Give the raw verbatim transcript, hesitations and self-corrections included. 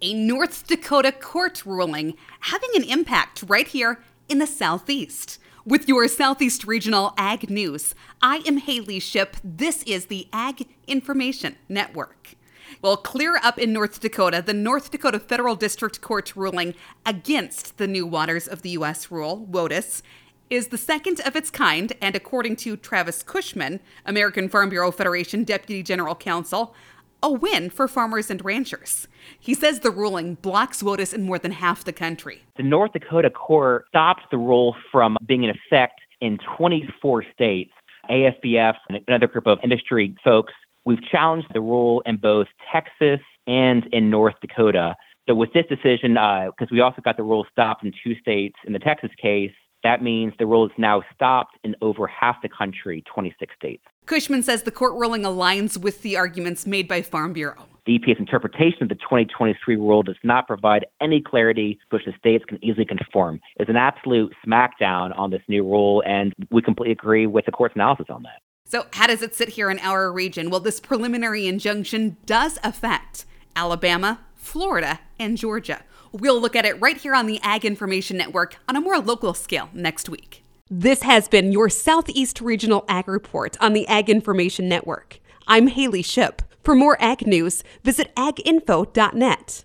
A North Dakota court ruling having an impact right here in the Southeast. With your Southeast Regional Ag News, I am Haley Ship. This is the Ag Information Network. Well, clear up in North Dakota, the North Dakota Federal District Court ruling against the New Waters of the U S rule, WOTUS, is the second of its kind, and according to Travis Cushman, American Farm Bureau Federation Deputy General Counsel, a win for farmers and ranchers. He says the ruling blocks WOTUS in more than half the country. The North Dakota court stopped the rule from being in effect in twenty-four states. A F B F and another group of industry folks, we've challenged the rule in both Texas and in North Dakota. So with this decision, because uh, we also got the rule stopped in two states in the Texas case, that means the rule is now stopped in over half the country, twenty-six states. Cushman says the court ruling aligns with the arguments made by Farm Bureau. The E P A's interpretation of the twenty twenty-three rule does not provide any clarity which the states can easily conform. It's an absolute smackdown on this new rule, and we completely agree with the court's analysis on that. So how does it sit here in our region? Well, this preliminary injunction does affect Alabama, Florida, and Georgia. We'll look at it right here on the Ag Information Network on a more local scale next week. This has been your Southeast Regional Ag Report on the Ag Information Network. I'm Haley Ship. For more ag news, visit ag info dot net.